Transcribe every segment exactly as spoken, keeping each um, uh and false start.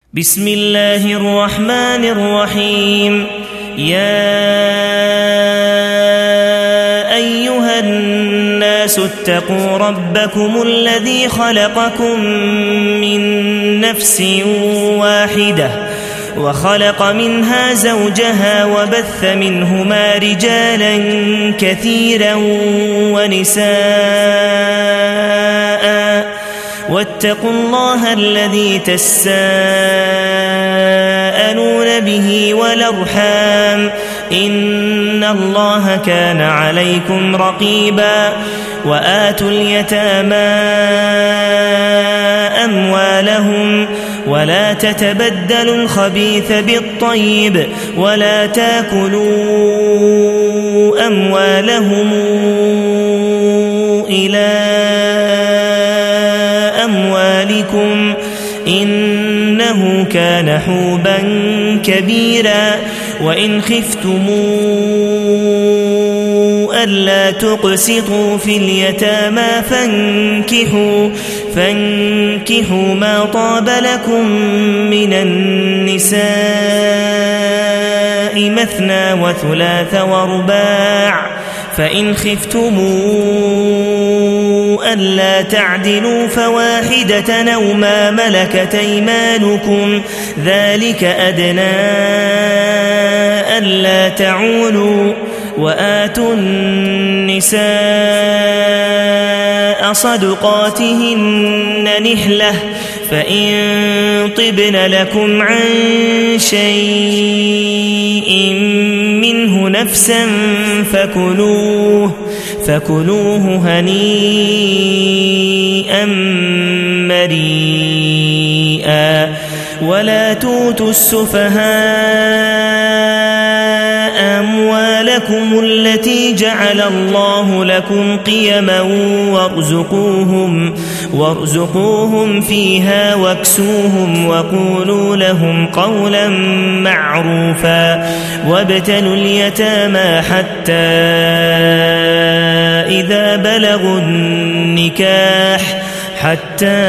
بسم الله الرحمن الرحيم. يا أيها الناس اتقوا ربكم الذي خلقكم من نفس واحدة وخلق منها زوجها وبث منهما رجالا كثيرا ونساء واتقوا الله الذي تساءلون به والأرحام إن الله كان عليكم رقيبا. وآتوا اليتامى أموالهم ولا تتبدلوا الخبيث بالطيب ولا تاكلوا أموالهم إلى أموالكم إنه كان حوبا كبيرا. وإن خفتموا ألا تقسطوا في اليتامى فانكحوا, فانكحوا ما طاب لكم من النساء مثنى وثلاث ورباع. فإن خفتموا ألا تعدلوا فواحدة أو ما ملكت أيمانكم ذلك أدنى ألا تعولوا. وآتوا النساء صدقاتهن نحلة فإن طبن لكم عن شيء منه نفسا فكلوه, فكلوه هنيئا مريئا. ولا توتوا السفهاء أموالكم التي جعل الله لكم قيما وارزقوهم, وارزقوهم فيها واكسوهم وقولوا لهم قولا معروفا. وابتلوا اليتامى حتى إذا بلغوا النكاح حتى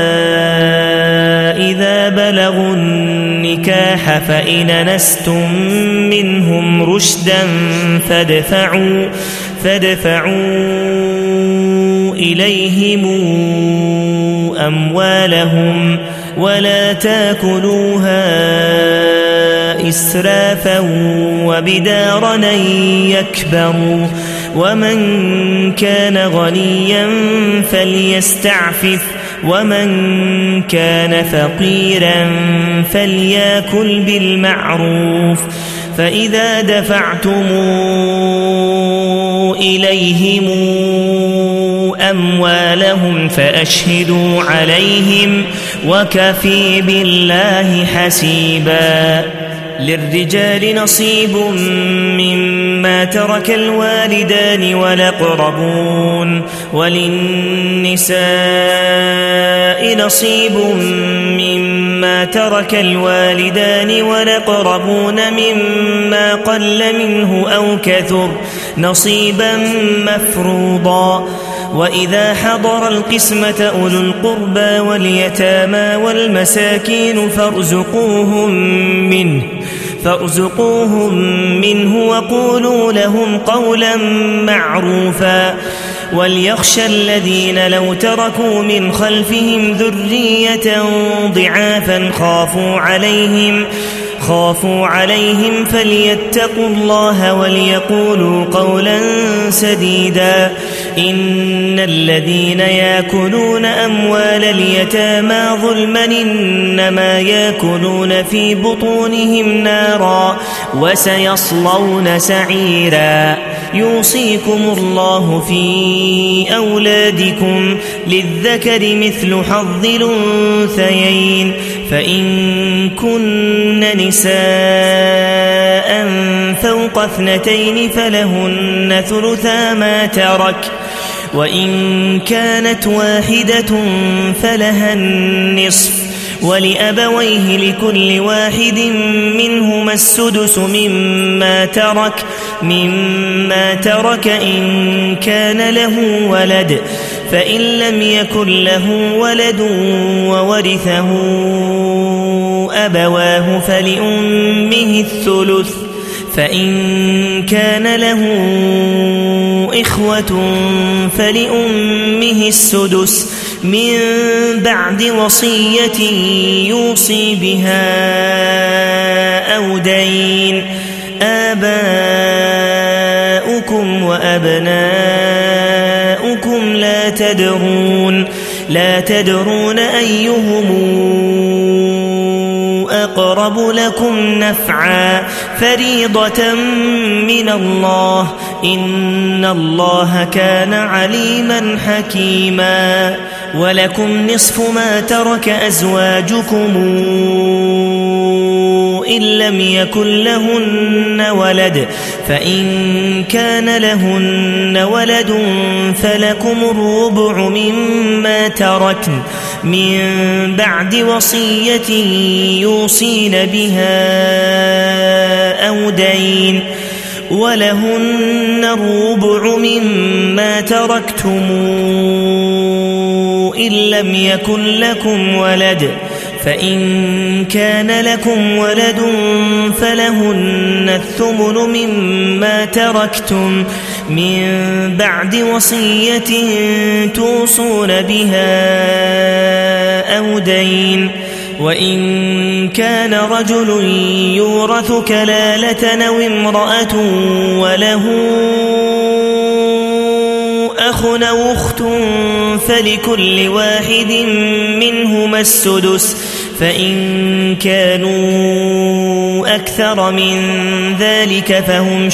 إذا بلغوا النكاح فإن أنستم منهم رشدا فادفعوا, فادفعوا إليهم أموالهم ولا تاكلوها إسرافا وبدارا أن يكبروا. ومن كان غنيا فليستعفف ومن كان فقيرا فليأكل بالمعروف. فإذا دفعتم إليهم أموالهم فأشهدوا عليهم وكفى بالله حسيبا. للرجال نصيب مما ترك الوالدان والأقربون وللنساء نصيب مما ترك الوالدان والأقربون مما قل منه أو كثر نصيبا مفروضا. وإذا حضر القسمة أولو القربى واليتامى والمساكين فارزقوهم منه فارزقوهم منه وقولوا لهم قولا معروفا. وليخشى الذين لو تركوا من خلفهم ذرية ضعافا خافوا عليهم خافوا عليهم فليتقوا الله وليقولوا قولا سديدا. إن الذين يأكلون أموال اليتامى ظلما إنما يأكلون في بطونهم نارا وسيصلون سعيرا. يوصيكم الله في أولادكم للذكر مثل حظ الأنثيين فإن كن نساء فوق اثنتين فلهن ثلثا ما ترك وإن كانت واحدة فلها النصف ولأبويه لكل واحد منهما السدس مما ترك مما ترك إن كان له ولد فإن لم يكن له ولد وورثه أبواه فلأمه الثلث فإن كان له إخوة فلأمه السدس من بعد وصية يوصي بها أو دين. آباؤكم وأبناؤكم لا تدرون لا تدرون أيهم أقرب لكم نفعا فريضة من الله إن الله كان عليما حكيما. ولكم نصف ما ترك أزواجكم إن لم يكن لهن ولد فإن كان لهن ولد فلكم الربع مما تركن من بعد وصية يوصين بها أو دين. ولهن الربع مما تركتم إن لم يكن لكم ولد فإن كان لكم ولد فلهن الثمن مما تركتم من بعد وصية توصون بها أو دين. وإن كان رجل يورث كلالة أو امرأة وله أخ أو أخت فلكل واحد منهما السدس فإن كانوا أكثر من ذلك فهم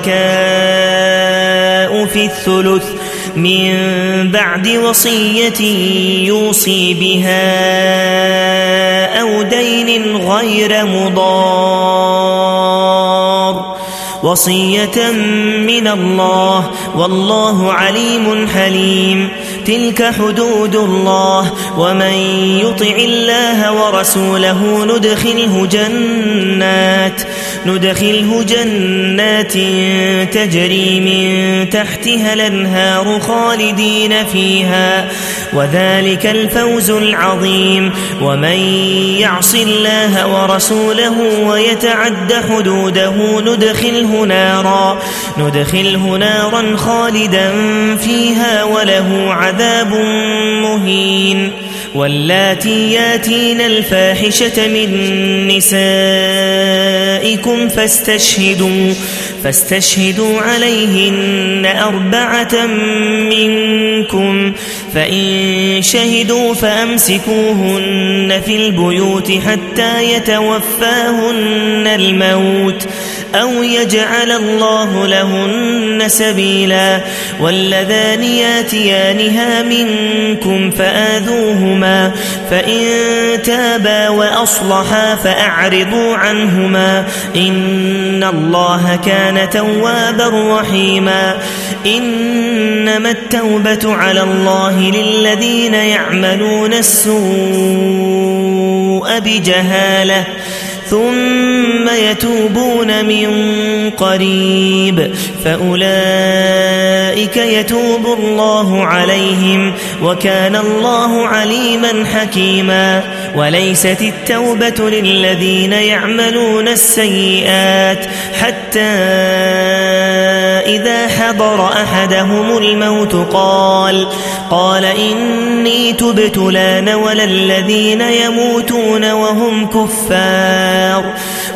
شركاء في الثلث من بعد وصية يوصي بها أو دين غير مضار وصية من الله والله عليم حليم. تلك حدود الله ومن يطع الله ورسوله ندخله جنات ندخله جنات تجري من تحتها الأنهار خالدين فيها وذلك الفوز العظيم. ومن يعص الله ورسوله ويتعد حدوده ندخله نارا ندخله نارا خالدا فيها وله عذاب مهين. واللاتي ياتين الفاحشة من نسائكم فاستشهدوا فاستشهدوا عليهن أربعة منكم فإن شهدوا فأمسكوهن في البيوت حتى يتوفاهن الموت أو يجعل الله لهن سبيلا. واللذان ياتيانها منكم فآذوهما فإن تابا وأصلحا فأعرضوا عنهما إن الله كان توابا رحيما. إنما التوبة على الله للذين يعملون السوء بجهالة ثم يتوبون من قريب فأولئك يتوب الله عليهم وكان الله عليما حكيما. وليست التوبة للذين يعملون السيئات حتى إذا حضر أحدهم الموت قال قال إني تبت الآن ولا الذين يموتون وهم كفار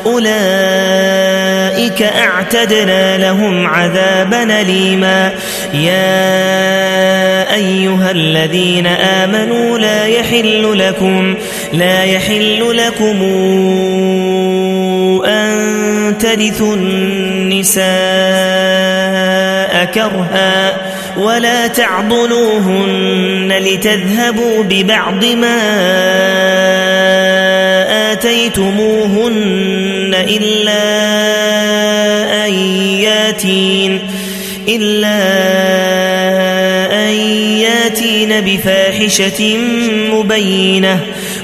أولئك أعتدنا لهم عذابا أليما. يا أيها الذين آمنوا لا يحل لكم لا يحل لكم أن ترثوا النساء كرها ولا تعضلوهن لتذهبوا ببعض ما آتيتموهن إلا أن ياتين إلا أن ياتين بفاحشة مبينة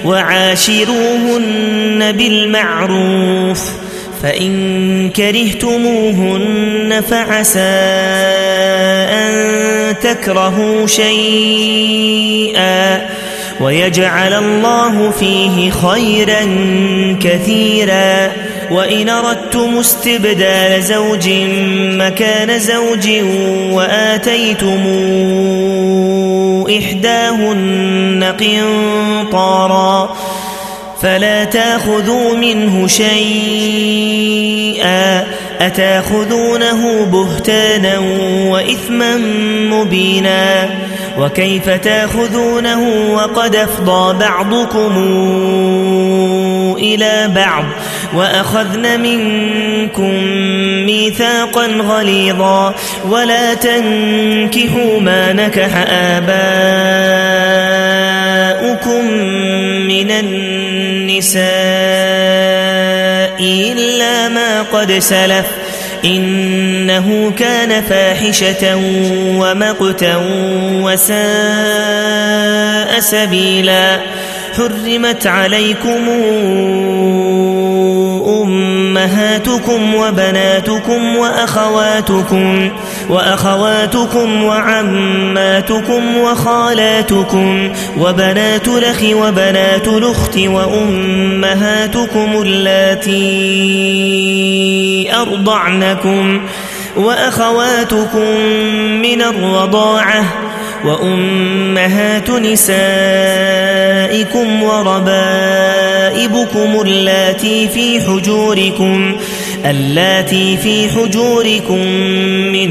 وعاشروهن بالمعروف فإن كرهتموهن فعسى أن تكرهوا شيئا ويجعل الله فيه خيرا كثيرا. وإن أردتم استبدال زوج مكان زوج وآتيتم إحداهن قنطارا فلا تأخذوا منه شيئا أتأخذونه بهتانا وإثما مبينا. وكيف تأخذونه وقد أفضى بعضكم إلى بعض وأخذن منكم ميثاقا غليظا. ولا تنكحوا ما نكح آباؤكم من النساء إلا ما قد سلف إنه كان فاحشة ومقتا وساء سبيلا. حرمت عليكم أمهاتكم وبناتكم وأخواتكم وأخواتكم وعماتكم وخالاتكم وبنات الأخ وبنات الأخت وأمهاتكم اللاتي أرضعنكم وأخواتكم من الرضاعة وأمهات نسائكم وربائبكم اللاتي في حجوركم اللاتي في حجوركم من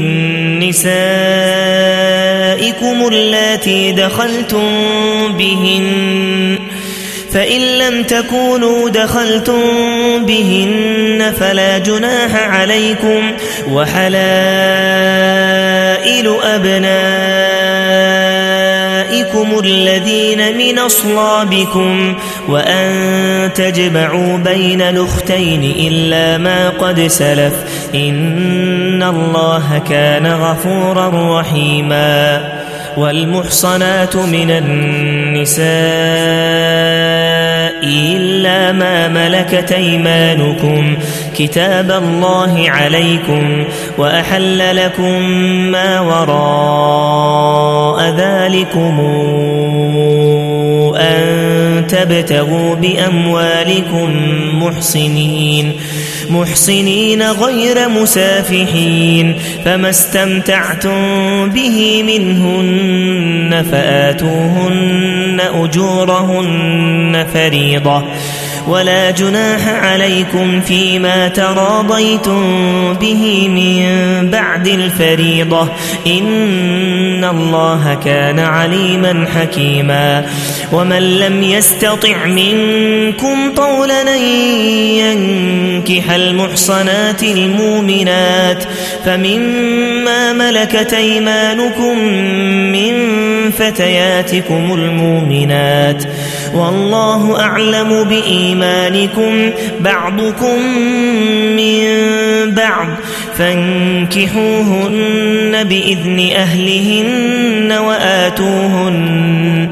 نسائكم اللاتي دخلتم بهن فإن لم تكونوا دخلتم بهن فلا جناح عليكم. وحلائل أبنائكم الذين من أصلابكم وأن تجمعوا بين الأختين إلا ما قد سلف إن الله كان غفورا رحيما. والمحصنات من النساء إلا ما ملكت أيمانكم كتاب الله عليكم وأحل لكم ما وراء ذلكم أن تبتغوا بأموالكم محصنين محصنين غير مسافحين. فما استمتعتم به منهن فآتوهن أجورهن فريضة. ولا جناح عليكم فيما تراضيتم به من بعد الفريضة إن الله كان عليما حكيما. ومن لم يستطع منكم طولا أن ينكح المحصنات المؤمنات فمما ملكت أيمانكم من فتياتكم المؤمنات والله أعلم بإيمانكم بعضكم من بعض فانكحوهن بإذن أهلهن وآتوهن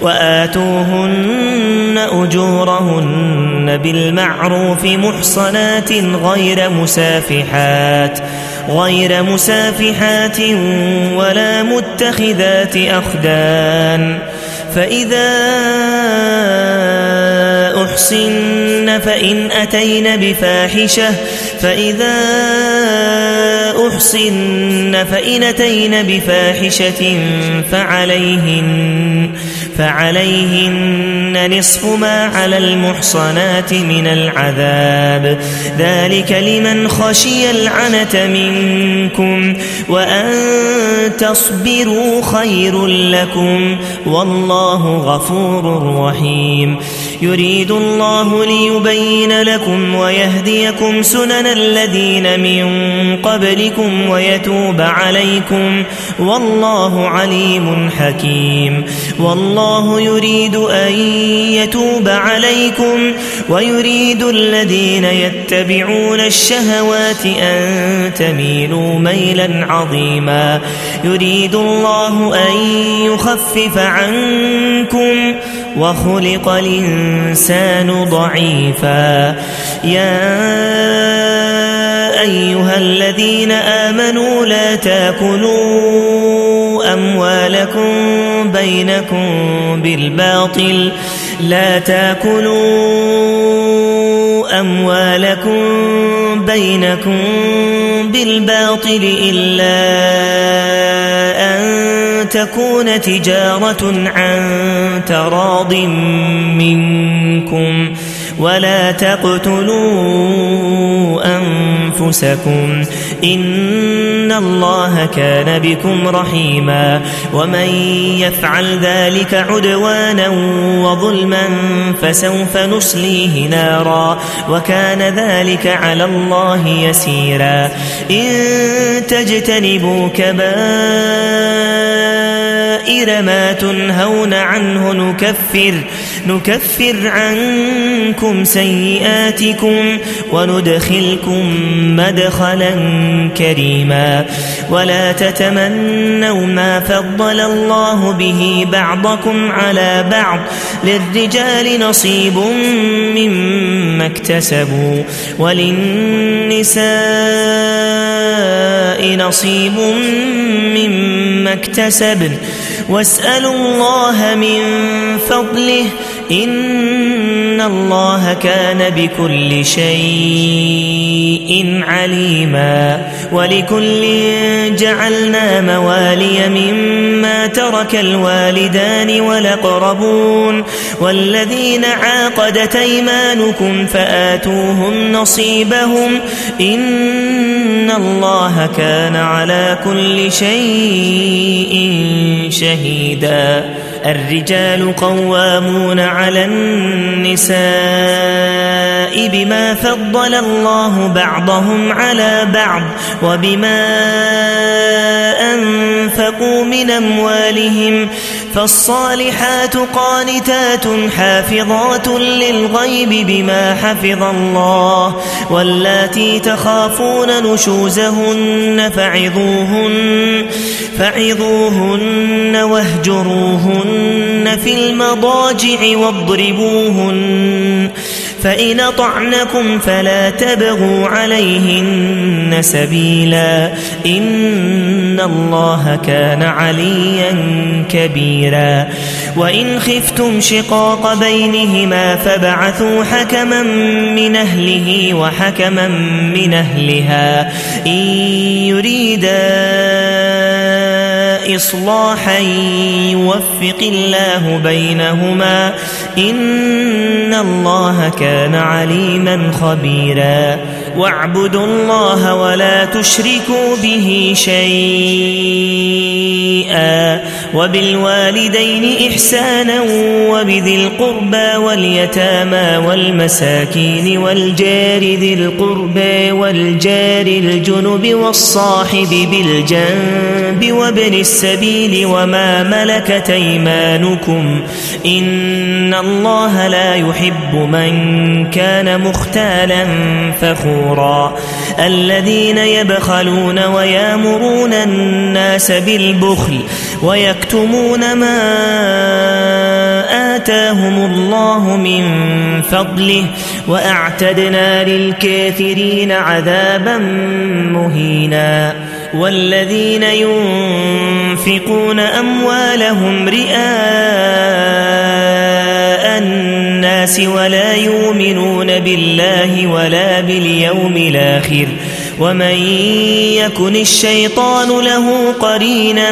وآتوهن أجورهن بالمعروف محصنات غير مسافحات غير مسافحات ولا متخذات أخدان. فإذا أحصن فإن أتين بفاحشة فإذا أحصن فإن أتين بفاحشة فعليهن فعليهن نصف ما على المحصنات من العذاب ذلك لمن خشي العنة منكم وأن تصبروا خير لكم والله غفور رحيم. يريد الله ليبين لكم ويهديكم سنن الذين من قبلكم ويتوب عليكم والله عليم حكيم. والله يريد أن يتوب عليكم ويريد الذين يتبعون الشهوات أن تميلوا ميلا عظيما. يريد الله أن يخفف عنكم وخلق الإنسان ضعيفا. يا أيها الذين آمنوا لا تأكلوا أموالكم بينكم بالباطل لا تأكلوا أموالكم بينكم بالباطل إلا أن تكون تجارة عن تراض منكم ولا تقتلوا أنفسكم إن الله كان بكم رحيما ومن يفعل ذلك عدوانا وظلما فسوف نصليه نارا وكان ذلك على الله يسيرا إن تجتنبوا كبائر ما تنهون عنه نكفر نكفر عنكم سيئاتكم وندخلكم مدخلا كريما ولا تتمنوا ما فضل الله به بعضكم على بعض للرجال نصيب مما اكتسبوا وللنساء نصيب مما اكتسبن واسألوا الله من فضله إن الله كان بكل شيء عليما ولكل جعلنا موالي مما ترك الوالدان والأقربون والذين عاقدت أيمانكم فآتوهم نصيبهم إن الله كان على كل شيء شهيدا الرجال قوامون على النساء بما فضل الله بعضهم على بعض وبما أنفقوا من أموالهم فالصالحات قانتات حافظات للغيب بما حفظ الله واللاتي تخافون نشوزهن فعظوهن فعظوهن واهجروهن في المضاجع واضربوهن فإن أطعنكم فلا تبغوا عليهن سبيلا إن الله كان عليا كبيرا وإن خفتم شقاق بينهما فابعثوا حكما من أهله وحكما من أهلها إن يريدا إصلاحا يوفق الله بينهما إن الله كان عليما خبيرا واعبدوا الله ولا تشركوا به شيئا وبالوالدين إحسانا وبذي القربى واليتامى والمساكين والجار ذي القربى والجار الجنب والصاحب بالجنب وابن السبيل وما ملكت أيمانكم إن الله لا يحب من كان مختالا فخورا الذين يبخلون ويامرون الناس بالبخل ويكتمون ما آتاهم الله من فضله وأعتدنا للكافرين عذابا مهينا والذين ينفقون أموالهم رئاء الناس ولا يؤمنون بالله ولا باليوم الآخر ومن يكن الشيطان له قرينا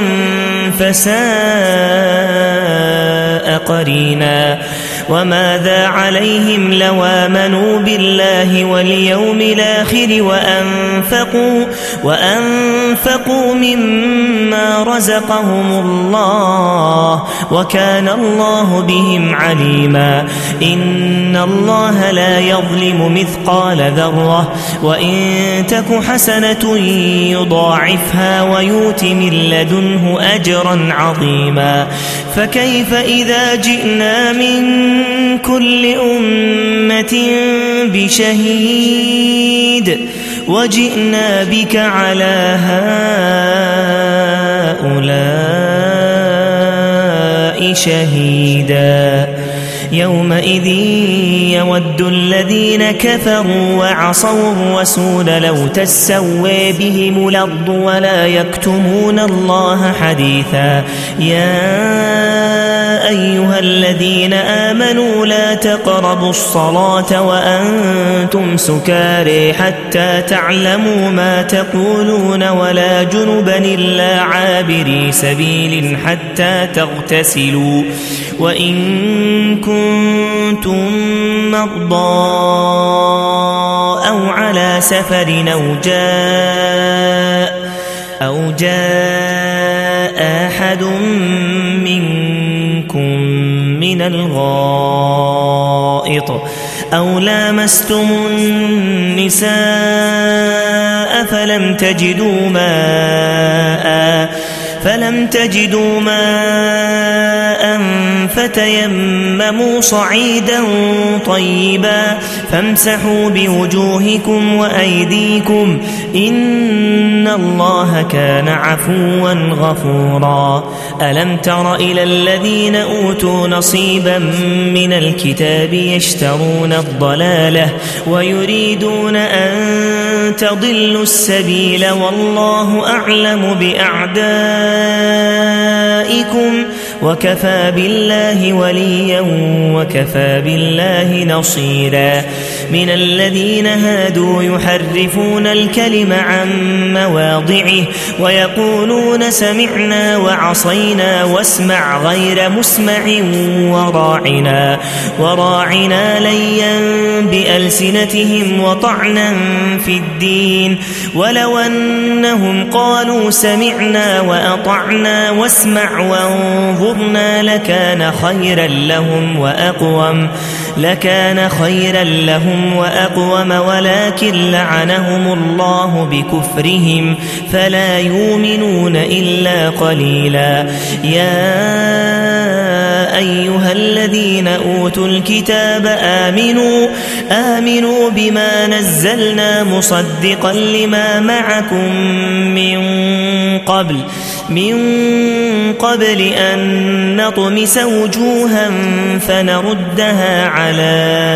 فساء قرينا وماذا عليهم لو آمنوا بالله واليوم الآخر وأنفقوا, وأنفقوا مما رزقهم الله وكان الله بهم عليما إن الله لا يظلم مثقال ذرة وإن تك حسنة يضاعفها ويؤت من لدنه أجرا عظيما فكيف إذا جئنا من كل أمة بشهيد وجئنا بك على هؤلاء شهيدا يومئذ يود الذين كفروا وعصوا الرسول لو تسوي بهم الأرض ولا يكتمون الله حديثا يا أيها الذين آمنوا لا تقربوا الصلاة وأنتم سكارى حتى تعلموا ما تقولون ولا جنبا إلا عابري سبيل حتى تغتسلوا وإن كنتم مرضى أو على سفر أو جاء أو جاء أحد منكم من الغائط أو لامستم النساء فلم تجدوا ماء فلم تجدوا ماء فتيمموا صعيدا طيبا فامسحوا بوجوهكم وأيديكم إن الله كان عفوا غفورا ألم تر إلى الذين أوتوا نصيبا من الكتاب يشترون الضلالة ويريدون أن تضلوا السبيل والله أعلم بأعدائكم وكفى بالله وليا وكفى بالله نصيرا من الذين هادوا يحرفون الكلم عن مواضعه ويقولون سمعنا وعصينا واسمع غير مسمع وراعنا وراعنا ليا بألسنتهم وطعنا في الدين ولو أنهم قالوا سمعنا وأطعنا واسمع وانظرنا لكان خيرا لهم وأقوم لكان خيرا لهم وأقوم ولكن لعنهم الله بكفرهم فلا يؤمنون إلا قليلا يا أيها الذين أوتوا الكتاب آمنوا آمنوا بما نزلنا مصدقا لما معكم من قبل من قبل أن نطمس وجوها فنردها على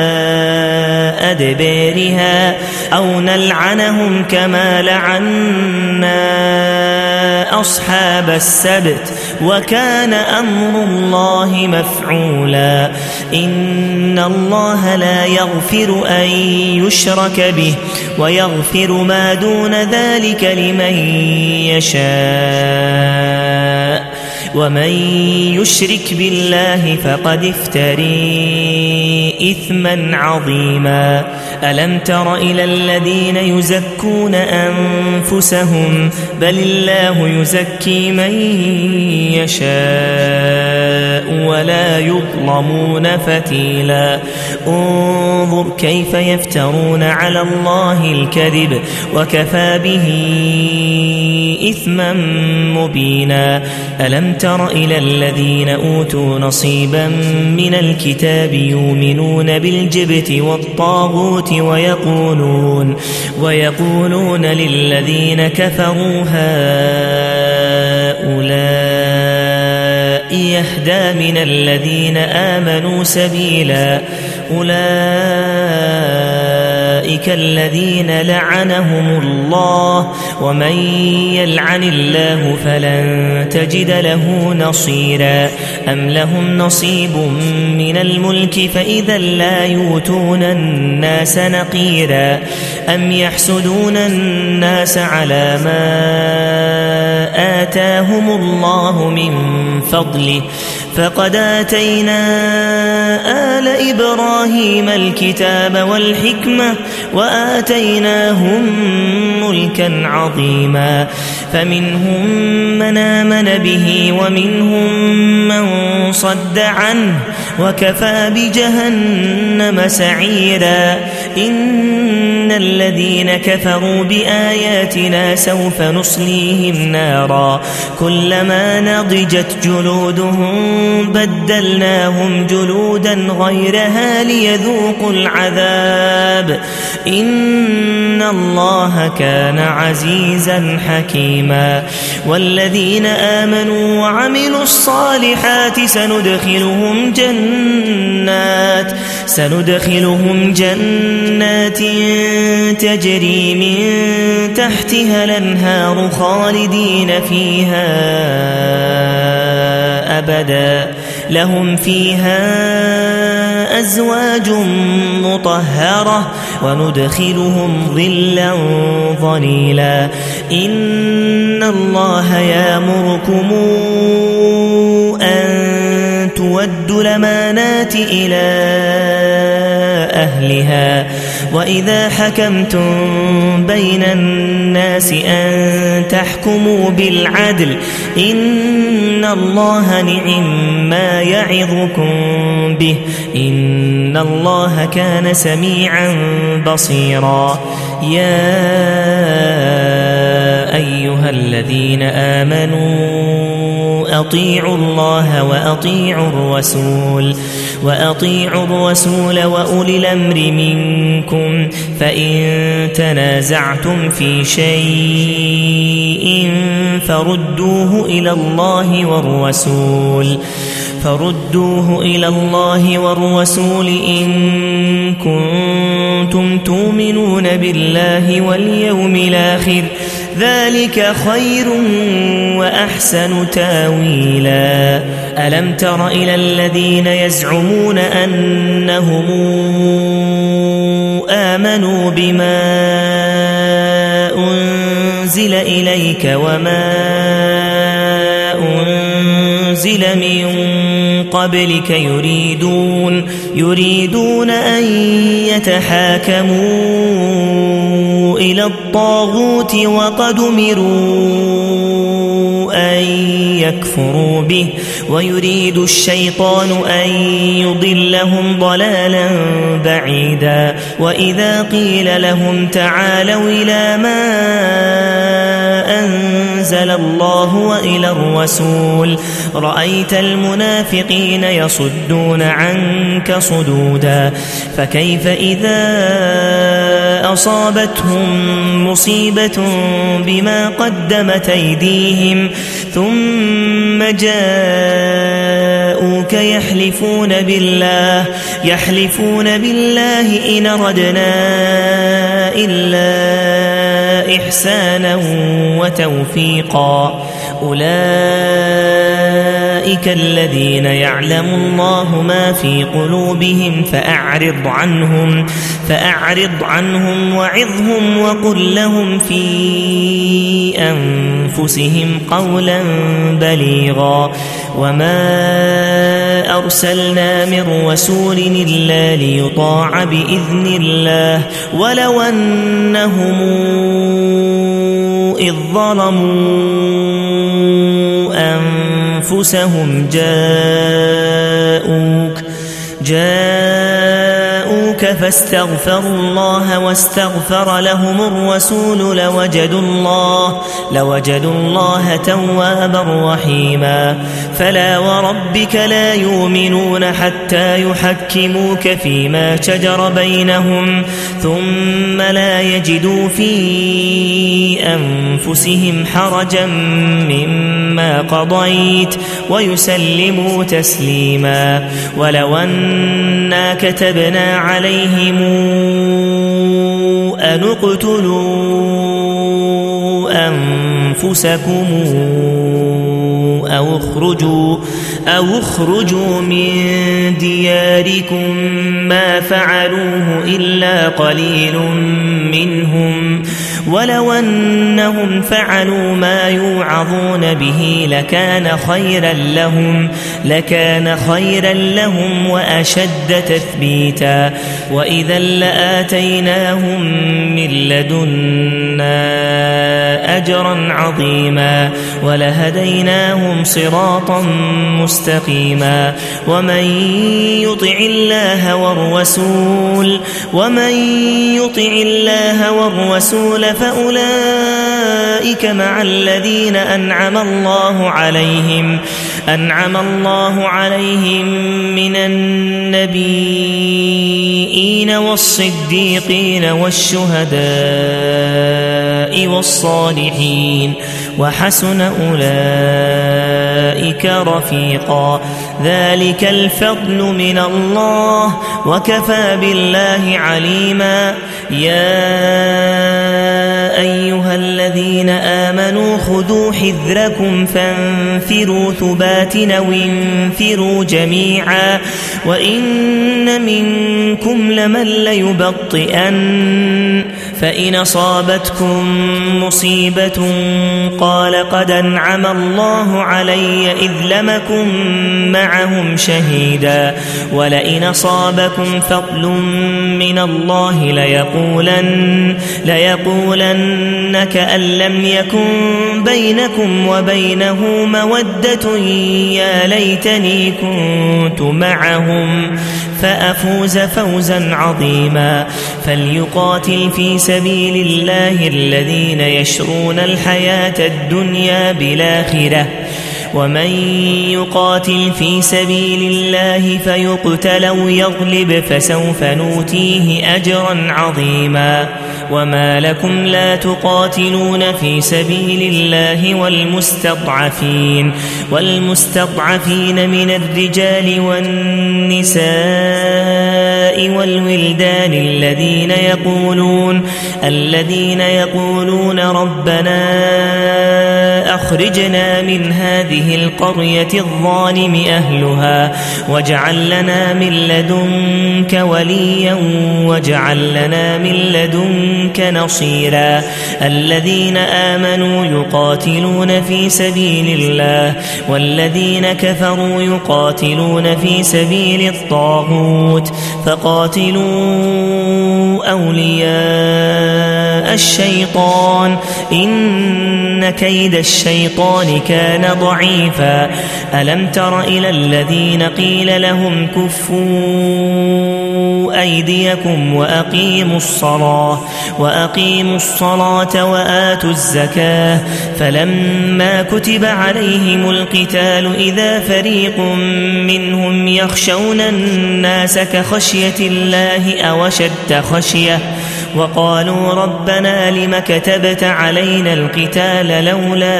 أدبارها أو نلعنهم كما لعنا أصحاب السبت وكان أمر الله مفعولا إن الله لا يغفر أن يشرك به ويغفر ما دون ذلك لمن يشاء ومن يشرك بالله فقد افتري إثما عظيما ألم تر إلى الذين يزكون أنفسهم بل الله يزكي من يشاء ولا يظلمون فتيلا انظر كيف يفترون على الله الكذب وكفى به إثما مبينا ألم تر إلى الذين أوتوا نصيبا من الكتاب يؤمنون بالجبت والطاغوت ويقولون ويقولون للذين كفروا هؤلاء يهدى من الذين آمنوا سبيلا أولئك الذين لعنهم الله ومن يلعن الله فلن تجد له نصيرا أم لهم نصيب من الملك فإذا لا يؤتون الناس نقيرا أم يحسدون الناس على ما آتاهم الله من فضله فقد آتينا آل إبراهيم الكتاب والحكمة وآتيناهم ملكا عظيما فمنهم من آمن به ومنهم من صد عنه وكفى بجهنم سعيرا إن الذين كفروا بآياتنا سوف نصليهم نارا كلما نضجت جلودهم بدلناهم جلودا غيرها ليذوقوا العذاب إن الله كان عزيزا حكيما والذين آمنوا وعملوا الصالحات سندخلهم جنات سندخلهم جنات تجري من تحتها الأنهار خالدين فيها أبدا لهم فيها أزواج مطهرة وندخلهم ظلا ظليلا إن الله يأمركم أن تودوا الأمانات إلى أهلها وإذا حكمتم بين الناس أن تحكموا بالعدل إن الله نعم ما يعظكم به إن الله كان سميعا بصيرا يا أيها الذين آمنوا أطيعوا الله وأطيعوا الرسول وأطيعوا الرسول وأولي الأمر منكم فإن تنازعتم في شيء فردوه إلى الله والرسول فردوه إلى الله والرسول إن كنتم تؤمنون بالله واليوم الآخر ذلك خير وأحسن تاويلا ألم تر إلى الذين يزعمون أنهم آمنوا بما أنزل إليك وما أنزل من قبلك يريدون يريدون أن يتحاكموا إلى الطاغوت وقد أمروا أن يكفروا به ويريد الشيطان أن يضلهم ضلالا بعيدا وإذا قيل لهم تعالوا إلى ما أنزل الله وإلى الرسول رأيت المنافقين يصدون عنك صدودا فكيف إذا أصابتهم مصيبة بما قدمت أيديهم ثم جاءوك يحلفون بالله يحلفون بالله إن أردنا إلا إحسانا وتوفيقا أولئك الذين يعلم الله ما في قلوبهم فأعرض عنهم فأعرض عنهم وعظهم وقل لهم في أنفسهم قولا بليغا وما أرسلنا من رسول إلا ليطاع بإذن الله ولو أنهم إذ ظلموا أنفسهم جاءوك جاءوك فاستغفروا الله واستغفر لهم الرسول لوجدوا الله لوجدوا الله توابا رحيما فلا وربك لا يؤمنون حتى يحكموك فيما شجر بينهم ثم لا يجدوا في أنفسهم حرجا مما قضيت ويسلموا تسليما ولو أنا كتبنا عليهم أن اقتلوا أنفسكم أو اخرجوا أو اخرجوا من دياركم ما فعلوه إلا قليل منهم ولو أنهم فعلوا ما يوعظون به لكان خيرا لهم لكان خيرا لهم وأشد تثبيتا وإذا لآتيناهم من لدنا أجرا عظيما ولهديناهم صراطا مستقيما ومن يطع الله والرسول ومن يطع الله والرسول فأولئك مع الذين أنعم الله عليهم أنعم الله عليهم من النبيين والصديقين والشهداء والصالحين وحسن أولئك رفيقا ذلك الفضل من الله وكفى بالله عليما يا أيها الذين آمنوا خذوا حذركم فانفروا ثبات أو انفروا جميعا وإن منكم لمن ليبطئن فإن أصابتكم مصيبة قال قد أنعم الله علي إذ لمكم معهم شهيدا ولئن أصابكم فضل من الله ليقولن, ليقولن كأن لم يكن بينكم وبينه مودة يا ليتني كنت معهم فأفوز فوزا عظيما فليقاتل في سبيل الله الذين يشرون الحياة الدنيا بالآخرة ومن يقاتل في سبيل الله فيقتل أو يغلب فسوف نؤتيه أجرا عظيما وما لكم لا تقاتلون في سبيل الله والمستضعفين والمستضعفين من الرجال والنساء والولدان الذين يقولون الذين يقولون ربنا أخرجنا من هذه القرية الظالم أهلها واجعل لنا من لدنك وليا واجعل لنا من لدنك نصيرا الذين آمنوا يقاتلون في سبيل الله والذين كفروا يقاتلون في سبيل الطاغوت فقاتلوا أولياء الشيطان إن كيد الشيطان كان ضعيفا ألم تر إلى الذين قيل لهم كفوا أيديكم وأقيموا الصلاة وأقيموا الصلاة وآتوا الزكاة فلما كتب عليهم القتال إذا فريق منهم يخشون الناس كخشية الله أو أشد خشية وقالوا ربنا لم كتبت علينا القتال لولا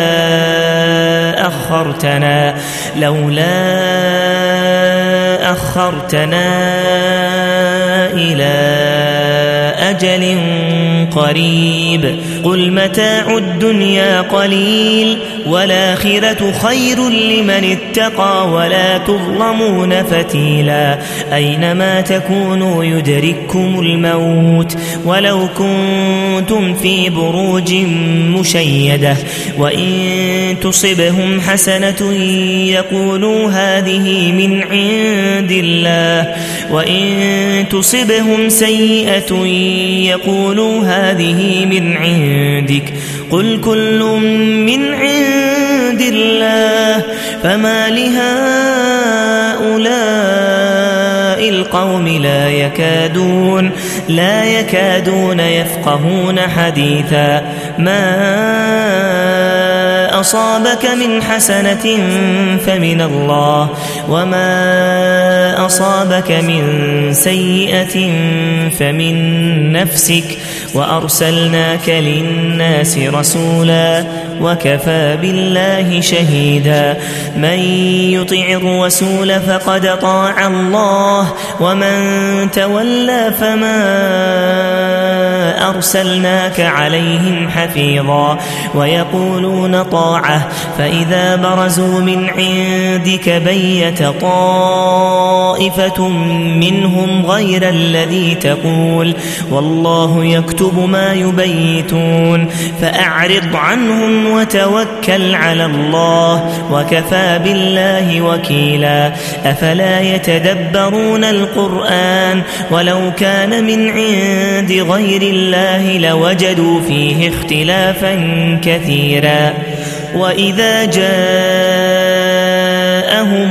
أخرتنا لولا أخرتنا إلى أجل قريب قل متاع الدنيا قليل والآخرة خير لمن اتقى ولا تظلمون فتيلا أينما تكونوا يدرككم الموت ولو كنتم في بروج مشيدة وإن تصبهم حسنة يقولوا هذه من عند الله وإن تصبهم سيئة يقولوا هذه من عندك قل كل من عند الله فما لهؤلاء القوم لا يكادون لا يكادون يفقهون حديثا ما أصابك من حسنة فمن الله وما أصابك من سيئة فمن نفسك وأرسلناك للناس رسولا وكفى بالله شهيدا من يطع الرسول فقد طاع الله ومن تولى فما أرسلناك عليهم حفيظا ويقولون طاعة فإذا برزوا من عندك بيت طائفة منهم غير الذي تقول والله يكتب ما يبيتون فأعرض عنهم وتوكل على الله وكفى بالله وكيلا أفلا يتدبرون القرآن ولو كان من عند غير الله لوجدوا فيه اختلافا كثيرا وإذا جاءهم جاءهم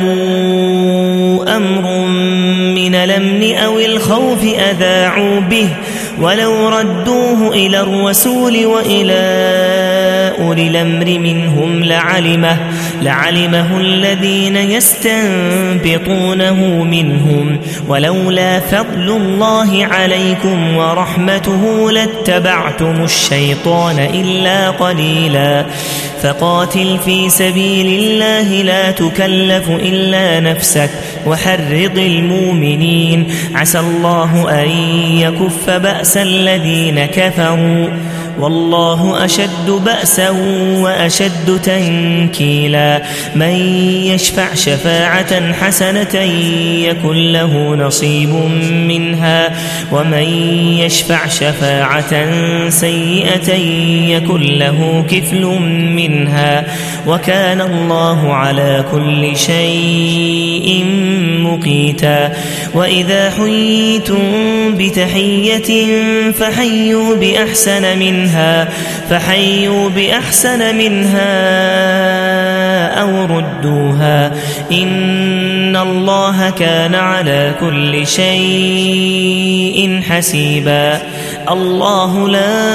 أمر من الأمن أو الخوف أذاعوا به ولو ردوه إلى الرسول وإلى أولي الأمر منهم لعلمه, لعلمه الذين يستنبطونه منهم ولولا فضل الله عليكم ورحمته لاتبعتم الشيطان إلا قليلا فقاتل في سبيل الله لا تكلف إلا نفسك وحرض المؤمنين عسى الله أن يكف بأس الذين كفروا والله أشد بأسا وأشد تنكيلا من يشفع شفاعة حسنة يكن له نصيب منها ومن يشفع شفاعة سيئة يكن له كفل منها وكان الله على كل شيء مقيتا وإذا حييتم بتحية فحيوا بأحسن منها فحيوا بأحسن منها أو ردوها إن الله كان على كل شيء حسيبا الله لا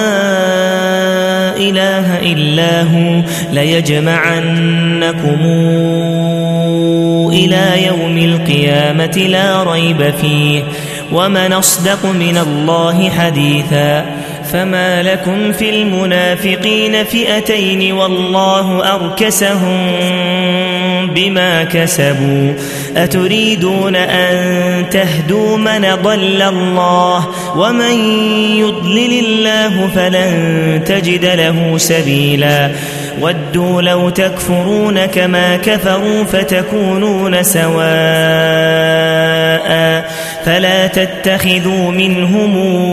إله إلا هو ليجمعنكم إلى يوم القيامة لا ريب فيه ومن أصدق من الله حديثا فما لكم في المنافقين فئتين والله أركسهم بما كسبوا أتريدون أن تهدوا من ضل الله ومن يضلل الله فلن تجد له سبيلا ودوا لو تكفرون كما كفروا فتكونون سواء فلا تتخذوا منهم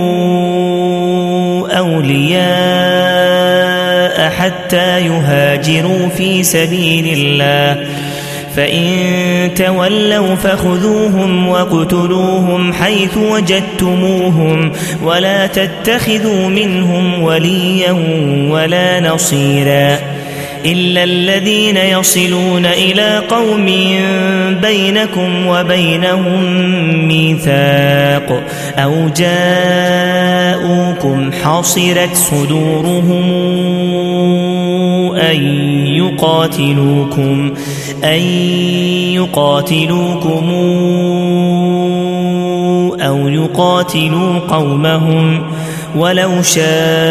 أولياء حتى يهاجروا في سبيل الله فإن تولوا فخذوهم وقتلوهم حيث وجدتموهم ولا تتخذوا منهم وليا ولا نصيرا إلا الذين يصلون إلى قوم بينكم وبينهم ميثاق أو جاءوكم حصرت صدورهم أن يقاتلوكم أن يقاتلوكم أو يقاتلوا قومهم ولو شاء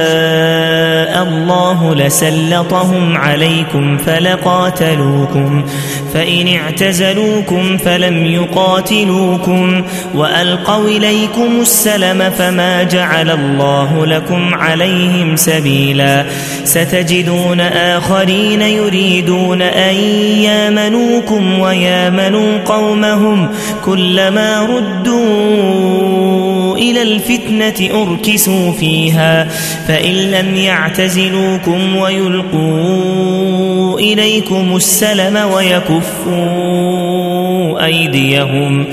الله لسلطهم عليكم فلقاتلوكم فإن اعتزلوكم فلم يقاتلوكم وألقوا إليكم السلم فما جعل الله لكم عليهم سبيلا ستجدون آخرين يريدون أن يامنوكم ويامنوا قومهم كلما ردوا إلى الفتنة أركسوا فيها فإن لم يعتزلوكم ويلقوا إليكم السلم ويكفوا أيديهم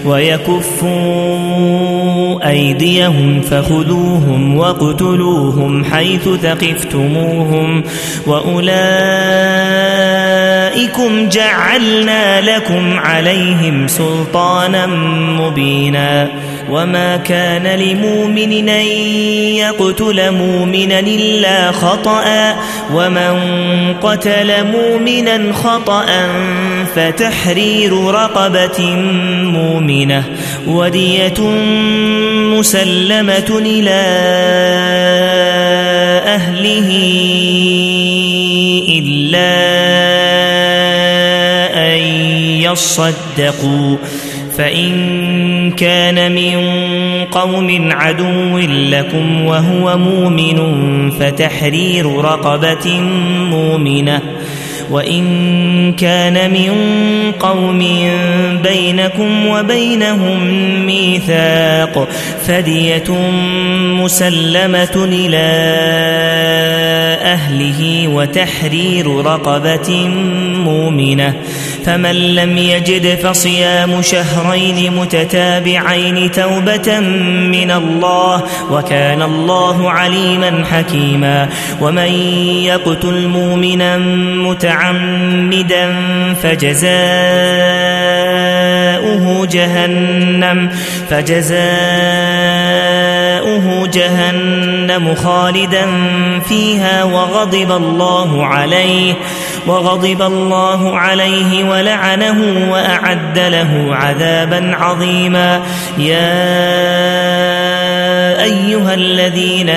ويكفوا أيديهم فخذوهم وقتلوهم حيث ثقفتموهم وأولئكم جعلنا لكم عليهم سلطانا مبينا وما كان لمؤمن أن يقتل مؤمنا إلا خطأ ومن قتل مؤمنا خطأ فتحرير رقبة مؤمنة ودية مسلمة إلى أهله إلا أن يصدقوا فإن كان من قوم عدو لكم وهو مؤمن فتحرير رقبة مؤمنة وإن كان من قوم بينكم وبينهم ميثاق فدية مسلمة إلى أهله وتحرير رقبة مؤمنة. فمن لم يجد فصيام شهرين متتابعين توبة من الله وكان الله عليما حكيما. ومن يقتل مؤمنا متعمدا فجزاؤه جهنم فجزاؤه جهنم خالدا فيها وغضب الله عليه وغضب الله عليه ولعنه وأعد له عذابا عظيما. يا أيها الذين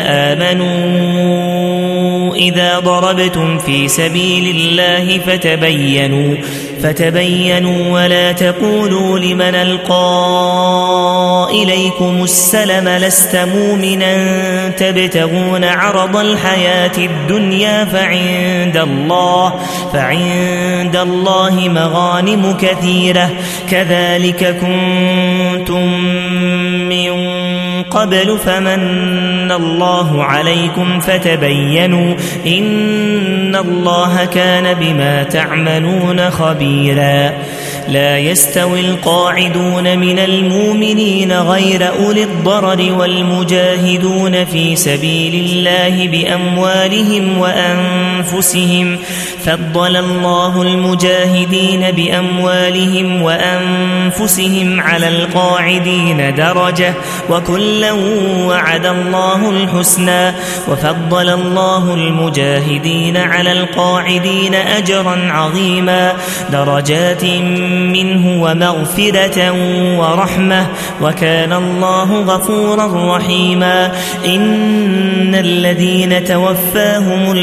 آمنوا إذا ضربتم في سبيل الله فتبينوا فتبينوا ولا تقولوا لمن ألقى إليكم السلم لست مؤمنا تبتغون عرض الحياة الدنيا فعند الله فعند الله مغانم كثيرة كذلك كنتم من قبل فمن الله عليكم فتبينوا إن الله كان بما تعملون خبيرا. لا يستوي القاعدون من المؤمنين غير أولي الضرر والمجاهدون في سبيل الله بأموالهم وأنفسهم فضل الله المجاهدين بأموالهم وأنفسهم على القاعدين درجة وكلا وعد الله الحسنى وفضل الله المجاهدين على القاعدين أجرا عظيما درجات منه ومغفرة ورحمة وكان الله غفورا رحيما. إن الذين توفاهم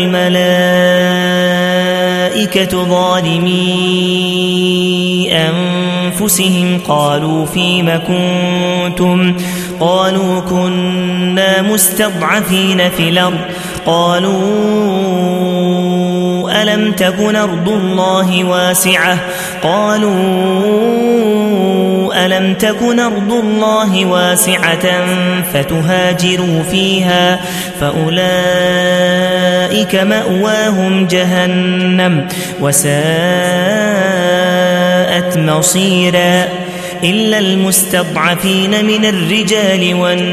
الملائكة ظالمي أنفسهم قالوا فيم كنتم قالوا كنا مستضعفين في الأرض قالوا ألم تكن أرض الله واسعة قالوا ألم تكن أرض الله واسعة فتهاجروا فيها فأولئك مأواهم جهنم وساءت مصيرا. إلا المستضعفين من الرجال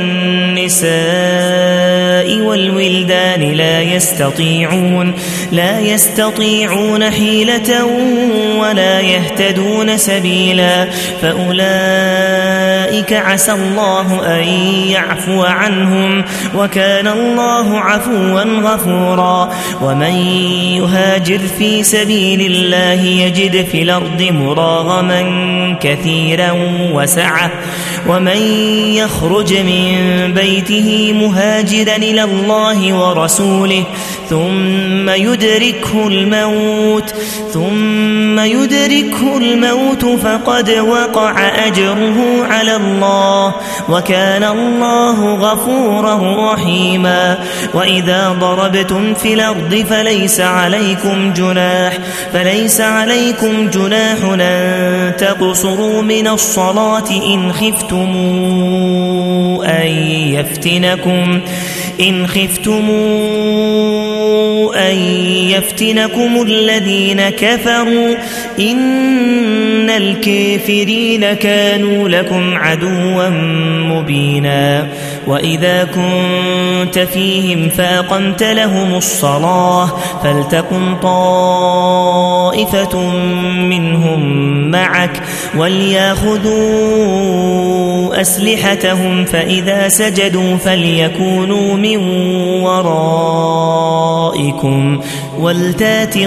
والنساء والولدان لا يستطيعون لا يستطيعون حيلة ولا يهتدون سبيلا فأولئك عسى الله أن يعفو عنهم وكان الله عفوا غفورا. ومن يهاجر في سبيل الله يجد في الأرض مراغما كثيرا وسعة ومن يخرج من بيته مهاجرا إلى الله ورسوله ثم يدركه الموت ثم يدركه الموت فقد وقع أجره على الله وكان الله غفورا رحيما. وإذا ضربتم في الأرض فليس عليكم جناح فليس عليكم جناح أن تقصروا من الصلاة إن خفتم أن يفتنكم إن خفتم أن يفتنكم الذين كفروا إن الكافرين كانوا لكم عدوا مبينا. وإذا كنت فيهم فأقمت لهم الصلاة فلتكن طائفة منهم معك وليأخذوا أسلحتهم فإذا سجدوا فليكونوا من ورائكم ولتات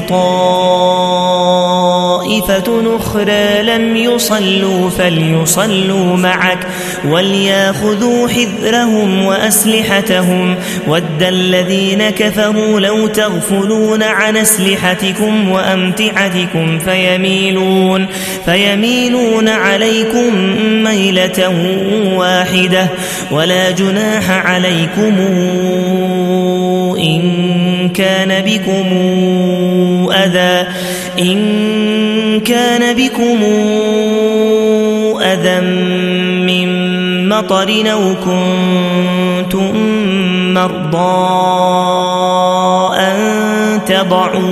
طائفة أخرى لم يصلوا فليصلوا معك وليأخذوا حذرهم وأسلحتهم ود الذين كفروا لو تغفلون عن أسلحتكم وأمتعتكم فيميلون فيميلون عليكم ميلة واحدة ولا جناح عليكم إن كان بكم أذى إن كان بكم أذى من مطر أو كنتم مرضى أن الرسول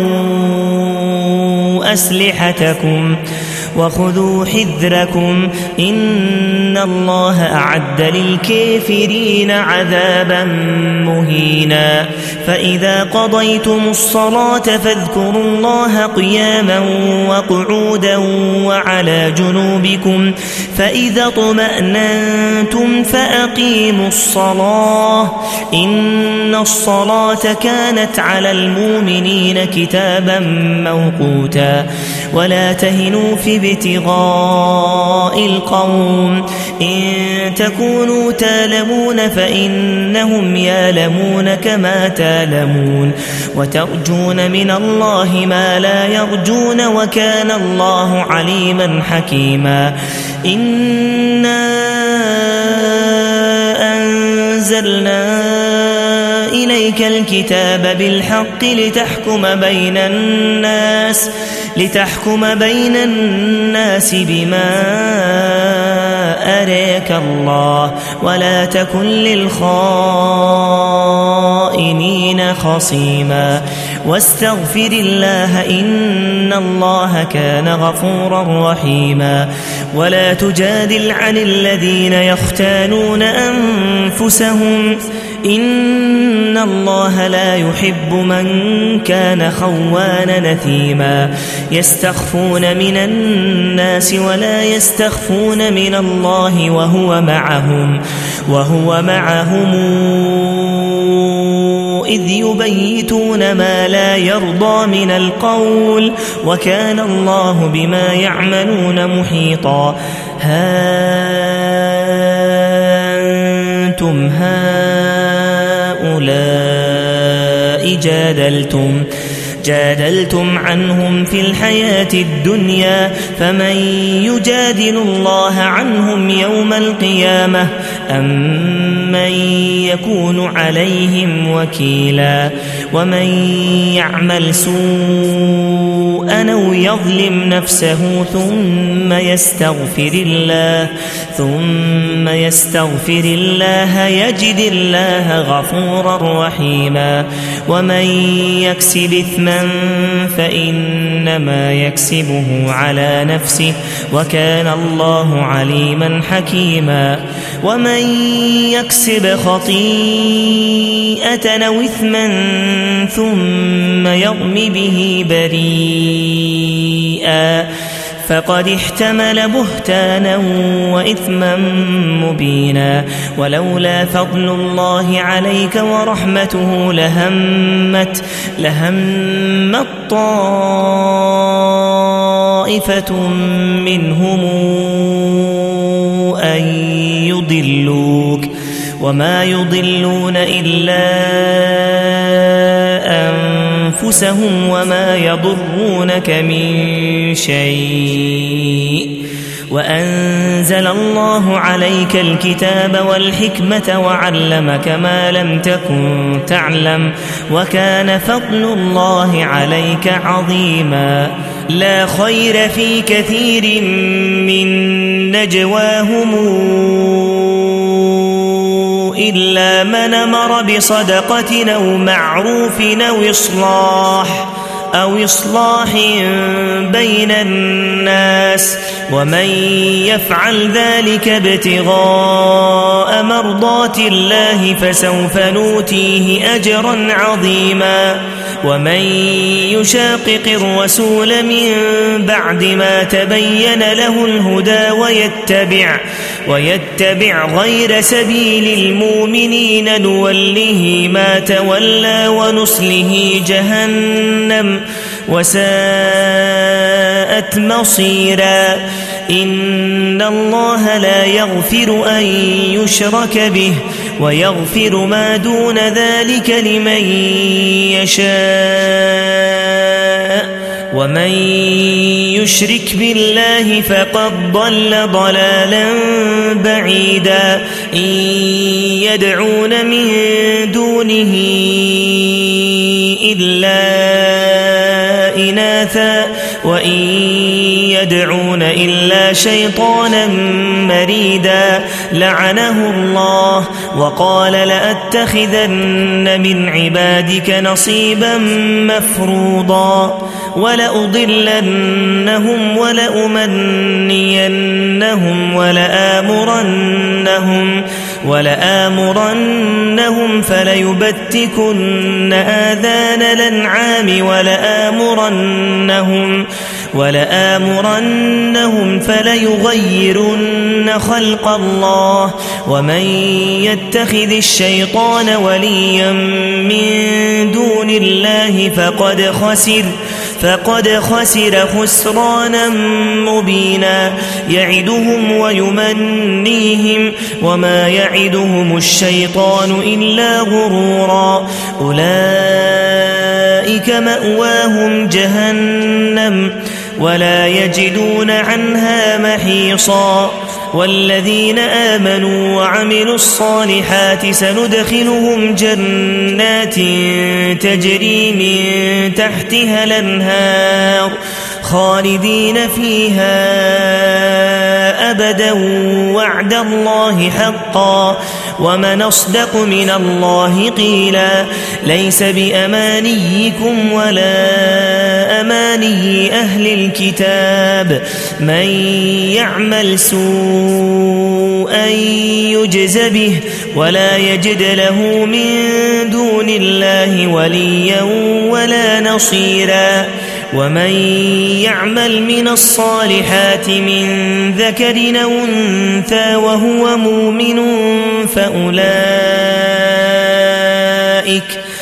ضعوا أسلحتكم وخذوا حذركم إن الله أعد للكافرين عذابا مهينا فإذا قضيتم الصلاة فاذكروا الله قياما وقعودا وعلى جنوبكم فإذا اطمأننتم فأقيموا الصلاة إن الصلاة كانت على المؤمنين كتابا موقوتا ولا تهنوا في ابتغاء القوم إن تكونوا تالمون فإنهم يالمون كما تالمون وترجون من الله ما لا يرجون وكان الله عليما حكيما إنا أنزلنا إليك الكتاب بالحق لتحكم بين الناس لتحكم بين الناس بما أراك الله ولا تكن للخائنين خصيما واستغفر الله إن الله كان غفورا رحيما ولا تجادل عن الذين يختانون أنفسهم إن الله لا يحب من كان خوانا نثيما يستخفون من الناس ولا يستخفون من الله وهو معهم وهو معهم إذ يبيتون ما لا يرضى من القول وكان الله بما يعملون محيطا ها أنتم هؤلاء جادلتم جادلتم عنهم في الحياة الدنيا فمن يجادل الله عنهم يوم القيامة أم من يكون عليهم وكيلا ومن يعمل سوءا أو يظلم نفسه ثم يستغفر الله ثم يستغفر الله يجد الله غفورا رحيما ومن يكسب إثما فإنما يكسبه على نفسه وكان الله عليما حكيما ومن يكسب خطيئة أو إثما ثم يرم به بريئا فقد احتمل بهتانا وإثما مبينا ولولا فضل الله عليك ورحمته لهمت لهمت طائفة منهم أن يضلوك وما يضلون إلا أنفسهم وما يضرونك من شيء وأنزل الله عليك الكتاب والحكمة وعلمك ما لم تكن تعلم وكان فضل الله عليك عظيما لا خير في كثير من نجواهم إلا من أمر بصدقة أو معروف أو إصلاح أو إصلاح بين الناس ومن يفعل ذلك ابتغاء مرضات الله فسوف نؤتيه أجرا عظيما ومن يشاقق الرسول من بعد ما تبين له الهدى ويتبع ويتبع غير سبيل المؤمنين نوله ما تولى ونصله جهنم وساءت مصيرا إن الله لا يغفر أن يشرك به ويغفر ما دون ذلك لمن يشاء ومن يشرك بالله فقد ضل ضلالا بعيدا إن يدعون من دونه إلا إناثا وإن يدعون إلا شيطانا مريدا لعنه الله وقال لأتخذن من عبادك نصيبا مفروضا ولأضلنهم ولأمنينهم ولآمرنهم ولآمرنهم فليبتكن آذان الأنعام ولآمرنهم ولآمرنهم فليغيرن خلق الله ومن يتخذ الشيطان وليا من دون الله فقد خسر فقد خسر خسرانا مبينا يعدهم ويمنيهم وما يعدهم الشيطان إلا غرورا أولئك مأواهم جهنم ولا يجدون عنها محيصا والذين آمنوا وعملوا الصالحات سندخلهم جنات تجري من تحتها الأنهار خالدين فيها أبدا وعد الله حقا ومن أصدق من الله قيلا ليس بأمانيكم ولا أماني أهل الكتاب من يعمل سوءا يجز به ولا يجد له من دون الله وليا ولا نصيرا ومن يعمل من الصالحات من ذكر أو أنثى وهو مؤمن فأولئك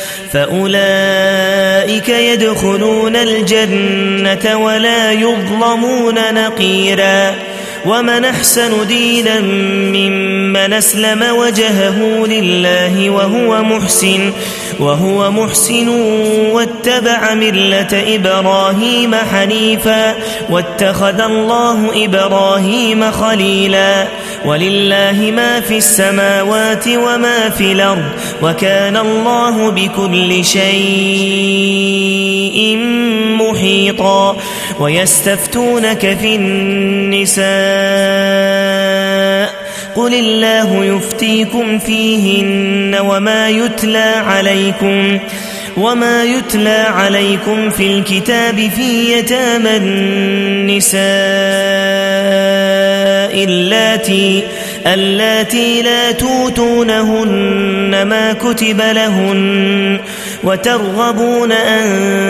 فأولئك يدخلون الجنة ولا يظلمون نقيرا ومن أحسن دينا ممن أسلم وجهه لله وهو محسن وهو محسن واتبع ملة إبراهيم حنيفا واتخذ الله إبراهيم خليلا ولله ما في السماوات وما في الأرض وكان الله بكل شيء محيطا ويستفتونك في النساء قل الله يفتيكم فيهن وما يتلى عليكم وما يتلى عليكم في الكتاب في يتامى النساء اللاتي اللاتي لا توتونهن ما كتب لهن وترغبون أن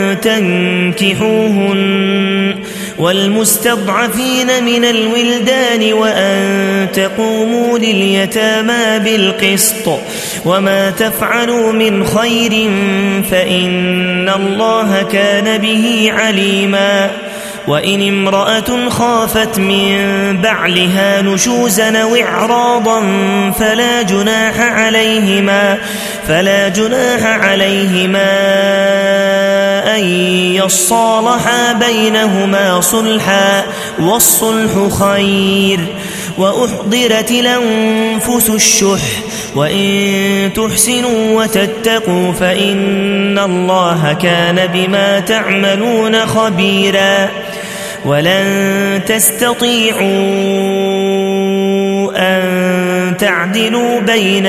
تنكحوهن والمستضعفين من الولدان وأن تقوموا لليتامى بالقسط وما تفعلوا من خير فإن الله كان به عليما وإن امرأة خافت من بعلها نشوزا أو إعراضا فلا جناح عليهما فلا جناح عليهما أن يصالحا بينهما صلحا والصلح خير وأحضرت الأنفس الشح وإن تحسنوا وتتقوا فإن الله كان بما تعملون خبيرا ولن تستطيعوا أن تعدلوا بين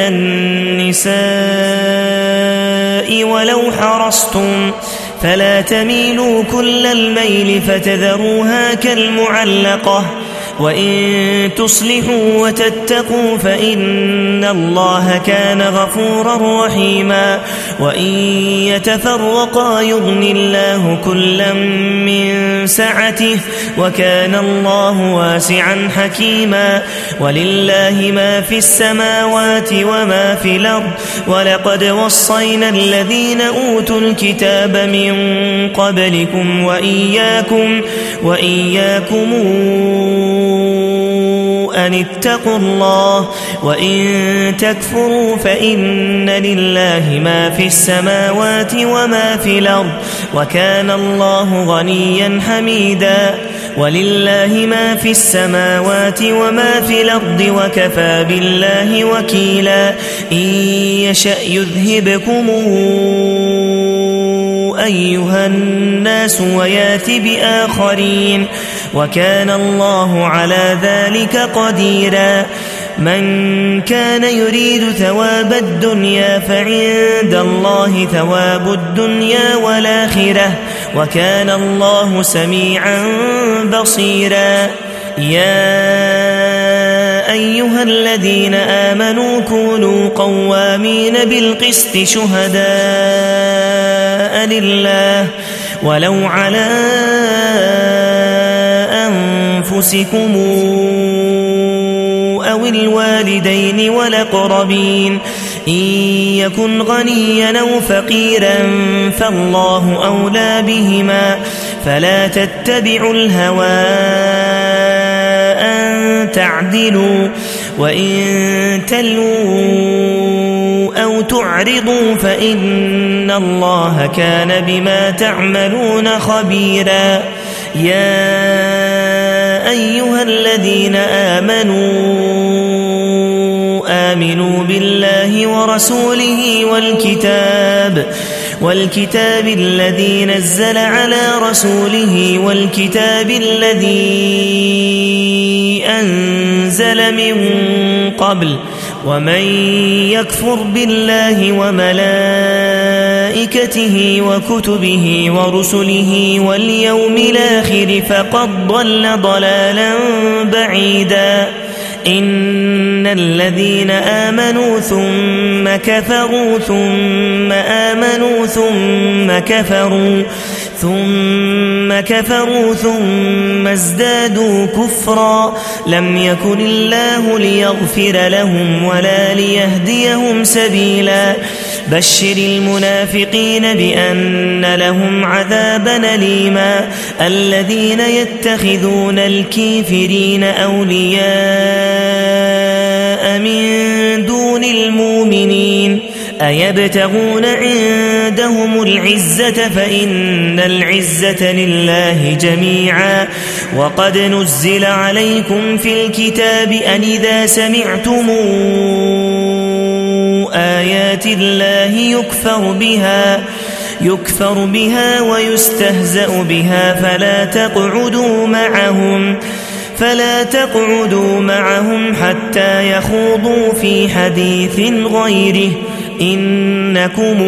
النساء ولو حرصتم فلا تميلوا كل الميل فتذروها كالمعلقة وإن تصلحوا وتتقوا فإن الله كان غفورا رحيما وإن يتفرقا يغن الله كلا من سعته وكان الله واسعا حكيما ولله ما في السماوات وما في الأرض ولقد وصينا الذين أوتوا الكتاب من قبلكم وإياكم وإياكم أن اتقوا الله وإن تكفروا فإن لله ما في السماوات وما في الأرض وكان الله غنيا حميدا ولله ما في السماوات وما في الأرض وكفى بالله وكيلا إن يشأ يذهبكم أيها الناس ويات بآخرين وكان الله على ذلك قديرا من كان يريد ثواب الدنيا فعند الله ثواب الدنيا والآخرة وكان الله سميعا بصيرا يا أيها الذين آمنوا كونوا قوامين بالقسط شهداء لله ولو على أنفسكم أو الوالدين والأقربين إن يكن غنيا أو فقيرا فالله أولى بهما فلا تتبعوا الهوى أن تعدلوا وإن تلووا أو تعرضوا فإن الله كان بما تعملون خبيرا يا أيها الذين آمنوا آمنوا بالله ورسوله والكتاب والكتاب الذي نزل على رسوله والكتاب الذي أنزل من قبل ومن يكفر بالله وملائكته وكتبه ورسله واليوم الآخر فقد ضل ضلالا بعيدا إن الذين آمنوا ثم كفروا ثم آمنوا ثم كفروا ثم كفروا ثم ازدادوا كفرا لم يكن الله ليغفر لهم ولا ليهديهم سبيلا بشر المنافقين بأن لهم عذابا أليما الذين يتخذون الكافرين أولياء من دون المؤمنين أيبتغون عندهم العزة فإن العزة لله جميعا وقد نزل عليكم في الكتاب أن إذا سمعتم آيات الله يكفر بها يكفر بها ويستهزأ بها فلا تقعدوا معهم فلا تقعدوا معهم حتى يخوضوا في حديث غيره إنكم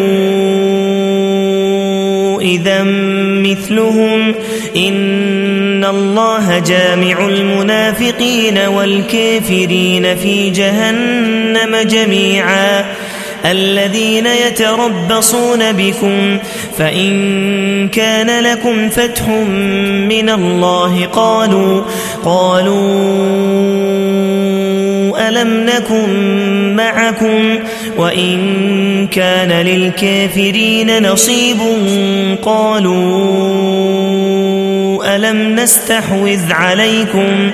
إذا مثلهم إن الله جامع المنافقين والكافرين في جهنم جميعا الذين يتربصون بكم فإن كان لكم فتح من الله قالوا قالوا ألم نكن معكم وإن كان للكافرين نصيب قالوا ألم نستحوذ عليكم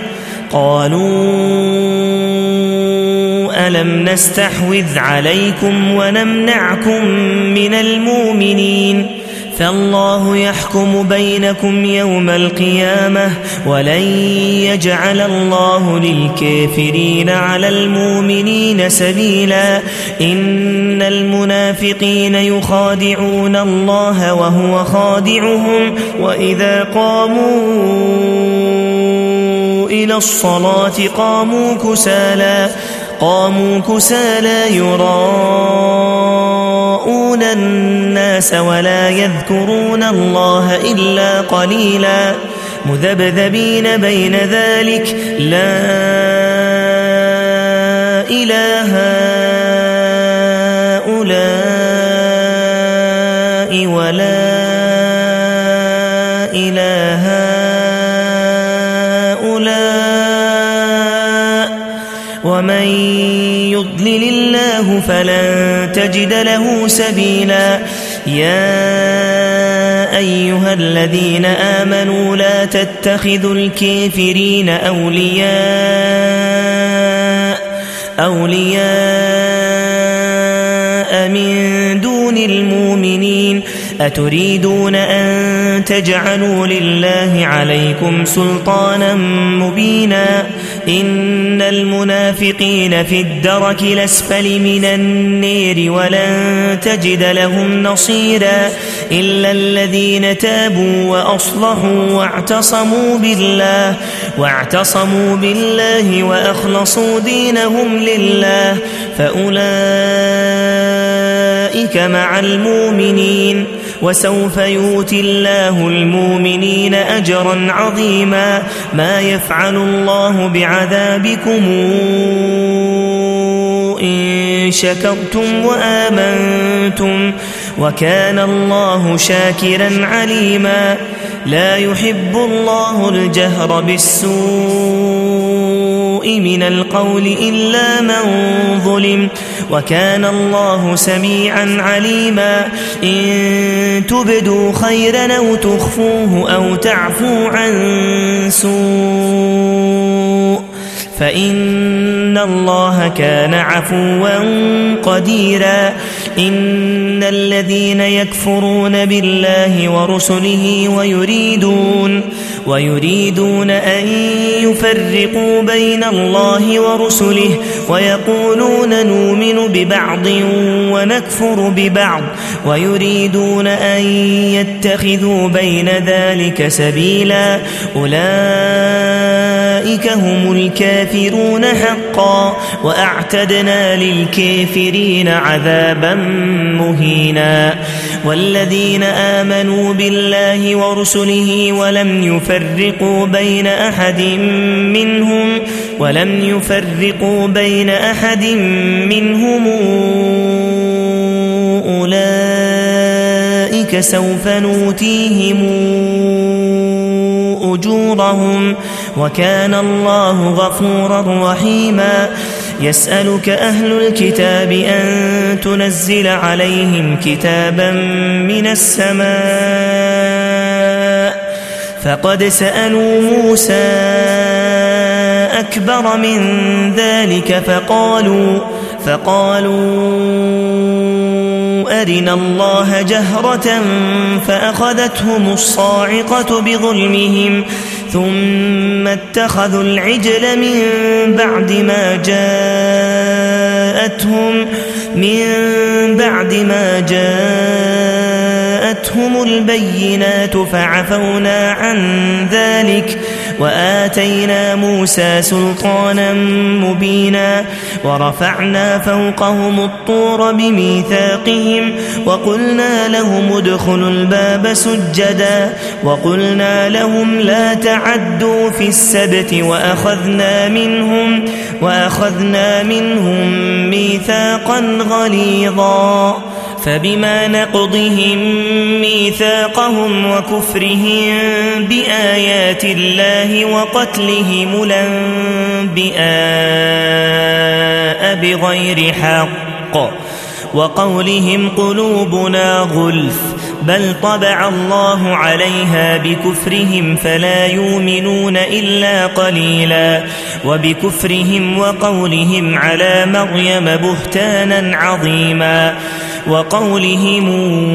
قالوا ألم نستحوذ عليكم ونمنعكم من المؤمنين فالله يحكم بينكم يوم القيامة ولن يجعل الله للكافرين على المؤمنين سبيلا إن المنافقين يخادعون الله وهو خادعهم وإذا قاموا إلى الصلاة قاموا كسالى قاموا كسالى يراءون الناس ولا يذكرون الله إلا قليلا مذبذبين بين ذلك لا إله هؤلاء ولا إله هؤلاء ومن يضلل الله فلن تجد له سبيلا يا أيها الذين آمنوا لا تتخذوا الكافرين أولياء أولياء شركاء من دون المؤمنين أتريدون أن تجعلوا لله عليكم سلطانا مبينا إن المنافقين في الدرك الأسفل من النير ولن تجد لهم نصيرا إلا الذين تابوا وأصلحوا واعتصموا بالله واعتصموا بالله وأخلصوا دينهم لله فأولئك مع المؤمنين وسوف يؤتي الله المؤمنين أجرا عظيما ما يفعل الله بعذابكم إن شكرتم وآمنتم وكان الله شاكرا عليما لا يحب الله الجهر بالسوء من القول إلا من ظلم وكان الله سميعا عليما إن تبدوا خيرا أو تخفوه أو تعفو عن سوء فإن الله كان عفوا قديرا إن الذين يكفرون بالله ورسله ويريدون ويريدون أن يفرقوا بين الله ورسله ويقولون نؤمن ببعض ونكفر ببعض ويريدون أن يتخذوا بين ذلك سبيلا أولئك هم الكافرون حقا وأعتدنا للكافرين عذابا مهينا والذين آمنوا بالله ورسله ولم يفرقوا بين أحد منهم ولم يفرقوا بين أحد منهم أولئك سوف نؤتيهم أجورهم وكان الله غفورا رحيما يسألك أهل الكتاب أن تنزل عليهم كتابا من السماء فقد سألوا موسى أكبر من ذلك فقالوا فقالوا أرنا الله جهرة فأخذتهم الصاعقة بظلمهم ثم اتخذوا العجل من بعد ما جاءتهم من بعد ما جاءتهم البينات فعفونا عن ذلك وآتينا موسى سلطانا مبينا ورفعنا فوقهم الطور بميثاقهم وقلنا لهم ادخلوا الباب سجدا وقلنا لهم لا تعدوا في السبت وأخذنا منهم وأخذنا منهم ميثاقا غليظا فبما نقضهم ميثاقهم وكفرهم بآيات الله وقتلهم الأنبياء بغير حق وقولهم قلوبنا غلف بل طبع الله عليها بكفرهم فلا يؤمنون إلا قليلا وبكفرهم وقولهم على مريم بهتانا عظيما وقولهم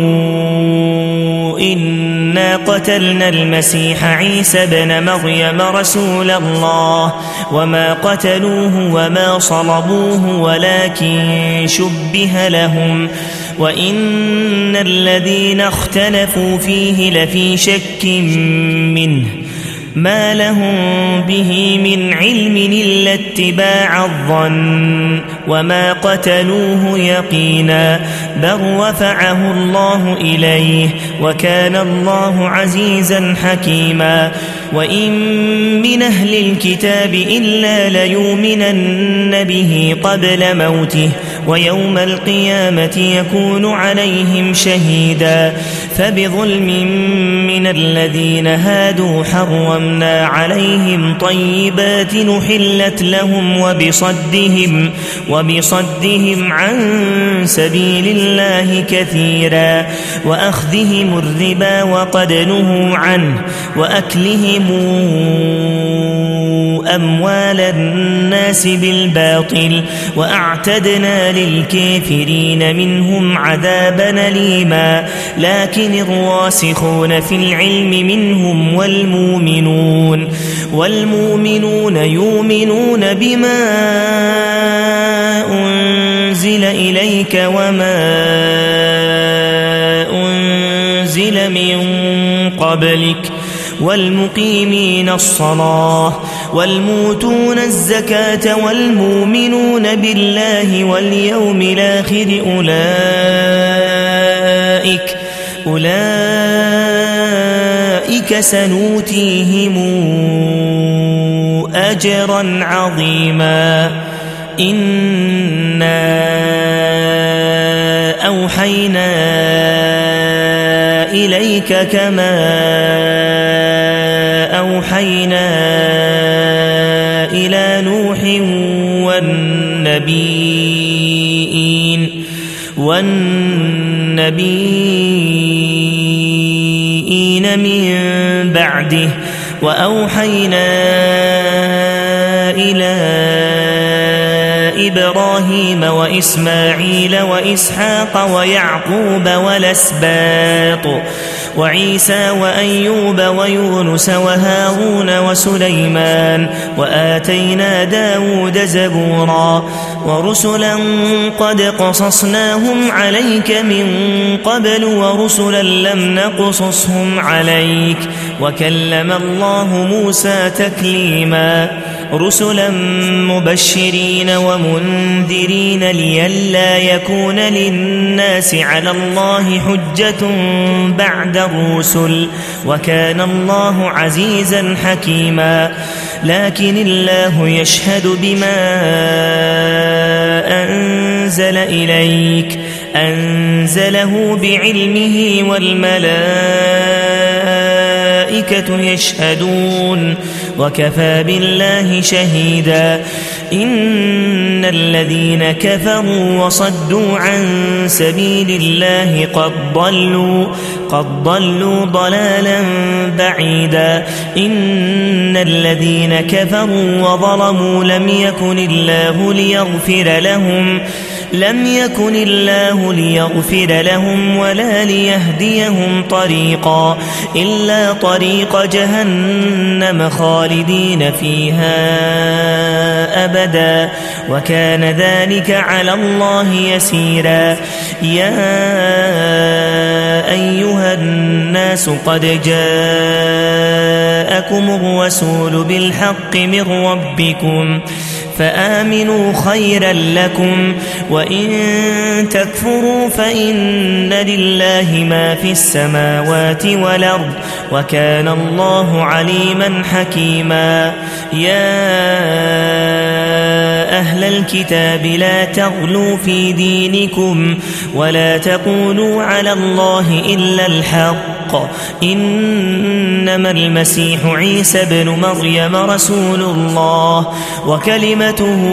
إنا قتلنا المسيح عيسى بن مريم رسول الله وما قتلوه وما صلبوه ولكن شبه لهم وإن الذين اختلفوا فيه لفي شك منه ما لهم به من علم إلا اتباع الظن وما قتلوه يقينا بل رفعه الله إليه وكان الله عزيزا حكيما وإن من أهل الكتاب إلا ليؤمنن به قبل موته ويوم القيامة يكون عليهم شهيدا فبظلم من الذين هادوا حرمنا عليهم طيبات نحلت لهم وبصدهم وبصدهم عن سبيل الله كثيرا وأخذهم الربا وقد نهوا عنه وأكلهم أموال الناس بالباطل وأعتدنا للكافرين منهم عذابا أليما. لكن الراسخون في العلم منهم والمؤمنون والمؤمنون يؤمنون بما أنزل إليك وما أنزل من قبلك والمقيمين الصلاة والموتون الزكاة والمؤمنون بالله واليوم الآخر أولئك أولئك سنؤتيهم أجرا عظيما. إنا أوحينا إليك كما أوحينا إلى نوح والنبيين والنبيين من بعده وأوحينا إلى إبراهيم وإسماعيل وإسحاق ويعقوب والأسباط وعيسى وأيوب ويونس وهارون وسليمان وآتينا داود زبورا ورسلا قد قصصناهم عليك من قبل ورسلا لم نقصصهم عليك وكلم الله موسى تكليما. رسلا مبشرين ومنذرين لئلا يكون للناس على الله حجة بعد الرسل وكان الله عزيزا حكيما. لكن الله يشهد بما أنزل إليك أنزله بعلمه والملائكة يشهدون وكفى بالله شهيدا. إن الذين كفروا وصدوا عن سبيل الله قد ضلوا قد ضلوا ضلالا بعيدا. إن الذين كفروا وظلموا لم يكن الله ليغفر لهم لم يكن الله ليغفر لهم ولا ليهديهم طريقا إلا طريق جهنم خالدين فيها أبدا وكان ذلك على الله يسيرا. يا أيها الناس قد جاءكم الرسول بالحق من ربكم فآمنوا خيرا لكم وإن تكفروا فإن لله ما في السماوات والأرض وكان الله عليما حكيما. يا أهل الكتاب لا تغلوا في دينكم ولا تقولوا على الله إلا الحق إنما المسيح عيسى بن مريم رسول الله وكلمته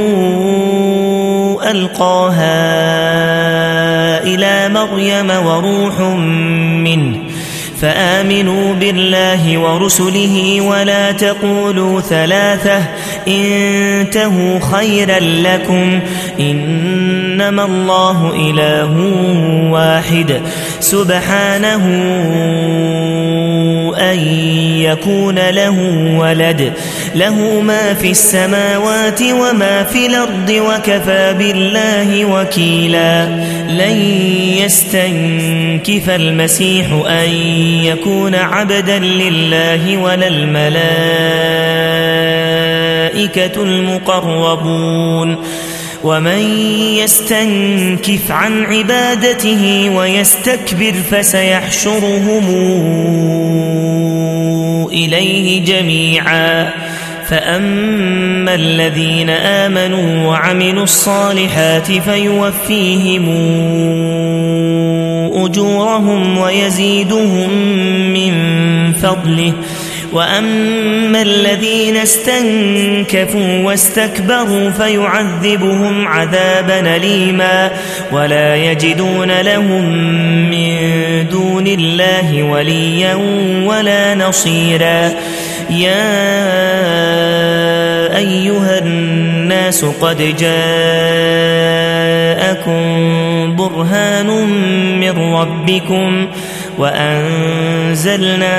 ألقاها إلى مريم وروح منه فآمنوا بالله ورسله ولا تقولوا ثلاثة انتهوا خيرا لكم إنما الله إله واحد سبحانه أن يكون له ولد له ما في السماوات وما في الأرض وكفى بالله وكيلا. لن يستنكف المسيح أن يكون عبدا لله ولا الملائكة المقربون ومن يستنكف عن عبادته ويستكبر فسيحشرهم إليه جميعا. فأما الذين آمنوا وعملوا الصالحات فيوفيهم أجورهم ويزيدهم من فضله وأما الذين استنكفوا واستكبروا فيعذبهم عذابا أليما ولا يجدون لهم من دون الله وليا ولا نصيرا. يا أيها الناس الناس قد جاءكم برهان من ربكم وأنزلنا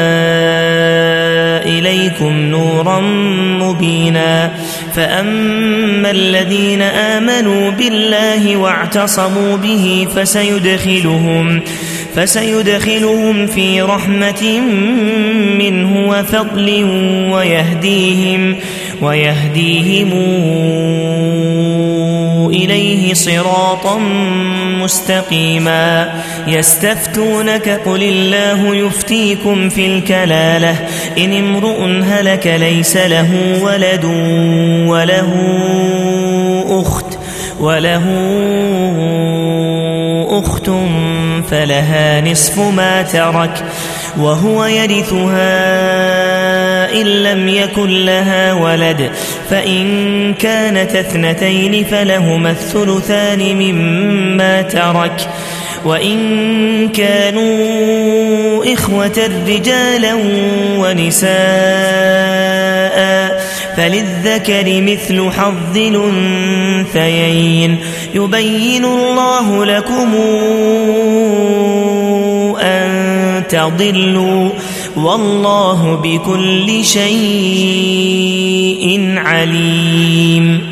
إليكم نورا مبينا فأما الذين آمنوا بالله واعتصموا به فسيدخلهم فسيدخلهم في رحمة منه وفضل ويهديهم ويهديهم إليه صراطا مستقيما يستفتونك قل الله يفتيكم في الكلالة إن امرؤ هلك ليس له ولد وله أخت وله أخت فلها نصف ما ترك وهو يرثها إن لم يكن لها ولد فإن كانت اثنتين فلهما الثلثان مما ترك وإن كانوا إخوة رجالا ونساء فللذكر مثل حظ الأنثيين يبين الله لكم أن تضلوا والله بكل شيء عليم.